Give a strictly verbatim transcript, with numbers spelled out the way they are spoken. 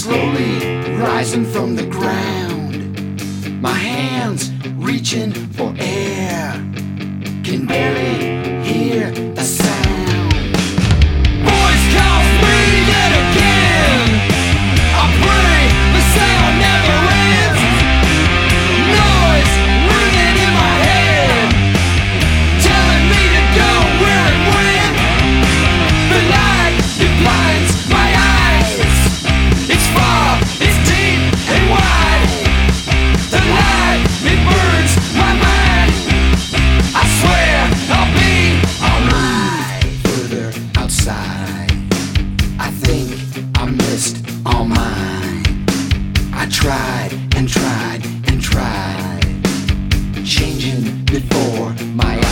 slowly rising from the ground. My hands reaching for air, can barely hear a sound. Voice calls me yet again. I pray the sound never ends. Noise ringing in my head, telling me to go where and when. The light, it blinds my eyes. It's far, it's deep and wide. The light, it burns my mind. I swear I'll be alright. Further outside, I think I missed all mine. I tried and tried and tried, changing before my eyes.